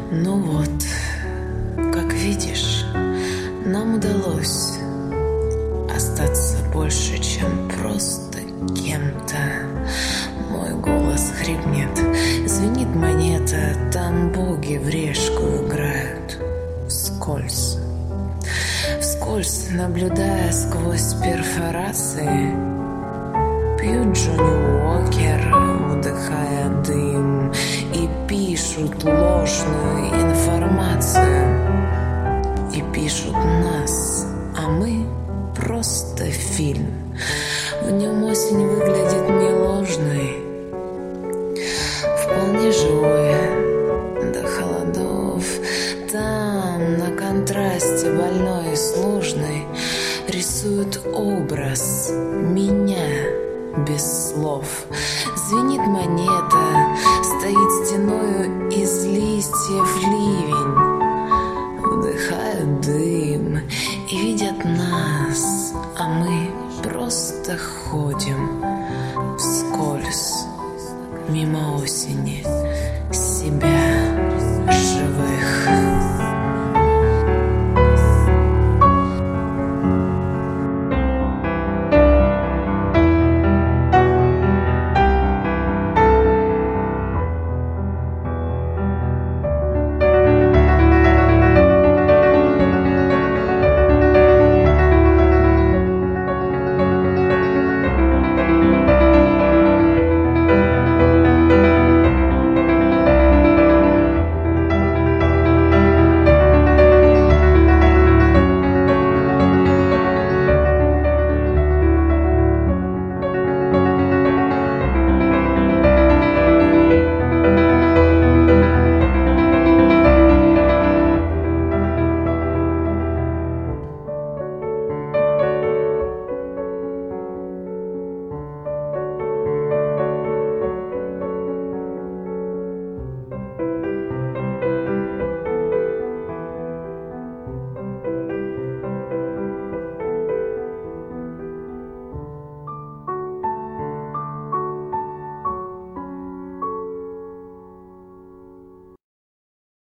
Ну вот, как видишь, нам удалось остаться больше, чем просто кем-то. Мой голос хрипнет, звенит монета, там боги в решку играют вскользь. Вскользь, наблюдая сквозь перфорации, пьют Джонни Уокер, вдыхая дым, и пишут ложную информацию. И пишут нас, а мы просто фильм. В нем осень выглядит не ложной, вполне живой, до холодов. Там на контрасте больной и сложной рисует образ меня без слов. Звенит монета, стоит стеною из листьев ливень. Вдыхают дым и видят нас, а мы просто ходим вскользь мимо осени.